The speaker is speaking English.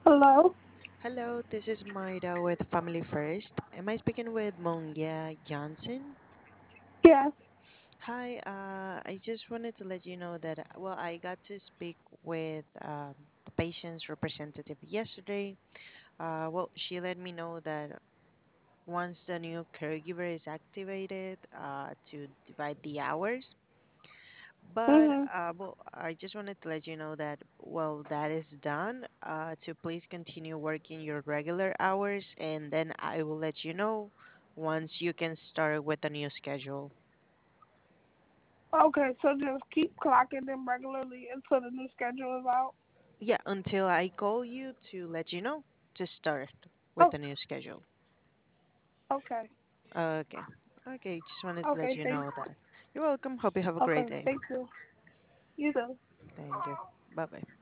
Hello? Hello, this is Maida with Family First. Am I speaking with Mongia Johnson? Yes. Hi, I just wanted to let you know that, I got to speak with the patient's representative yesterday. She let me know that once the new caregiver is activated, to divide the hours. But Mhm. I just wanted to let you know that that is done. To please continue working your regular hours, and then I will let you know once you can start with the new schedule. Okay, so just keep clocking them regularly until the new schedule is out. Yeah, until I call you to let you know to start with Oh, the new schedule. okay. Okay. Okay, just wanted to let Okay, you thanks. know that. You're welcome. Hope you have a great Okay, day. thank you. You too. Thank you. Bye bye.